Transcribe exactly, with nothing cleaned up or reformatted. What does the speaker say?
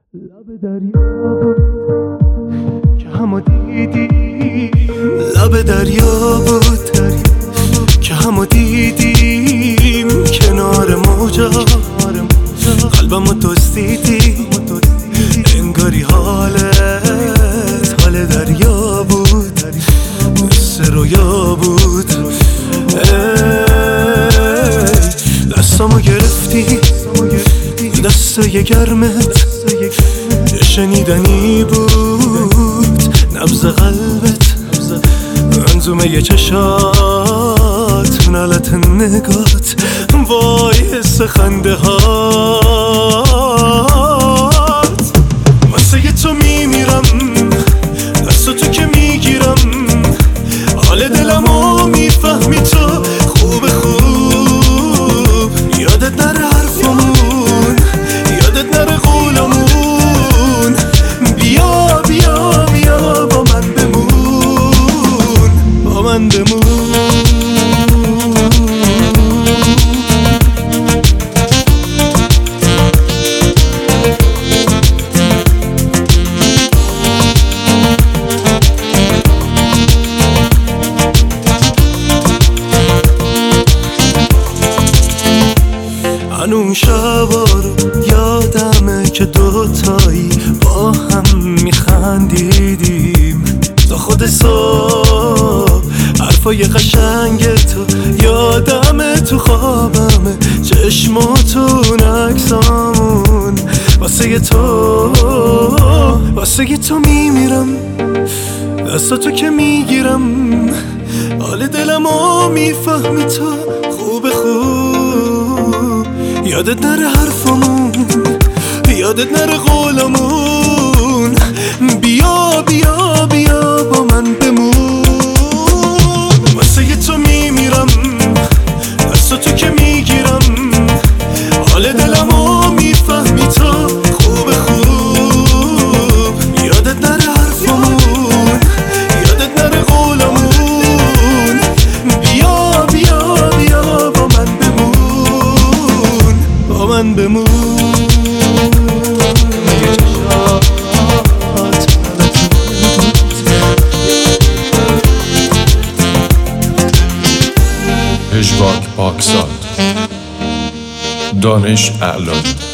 لب دریا بود که همو دیدیم، لب دریا بود که همو دیدیم، کنار موجا قلبمو دزدیدی، انگاری حالت حال دریا بود، مثل رویا بود. ای دستامو گرفتی، دستای گرمت یه شنیدنی بود، نبض قلبت، منظومه یه چشات، نالت نگات، وای حس خنده هات. واسه تو میمیرم، دست تو که میگیرم، حال دلمو میفهمی تو خوب خوب. یادت نره حرفمون، یادت نره قولمون، بیا بیا بیا با من بمون، با من بمون. اون شبا رو یادمه که دوتایی با هم میخندیدیم تا خود صبح. حرفای قشنگ تو یادمه، تو خوابمه چشماتون عکسامون. واسه تو واسه تو میمیرم، دستاتو که میگیرم، حال دلمو میفهمی تو خوب خوب. یادت نره حرفمون، یادت نره قولمون، بیا بیا بیا با من بمون. واسه تو میمیرم، دستاتو که میگیرم، حال دلمو میفهمی تو خوب خوب. یادت نره حرفمون، یادت نره قولمون، بیا بیا بیا با من بمون، با من بمون. پژواک پاکزاد، دانش اعلانی.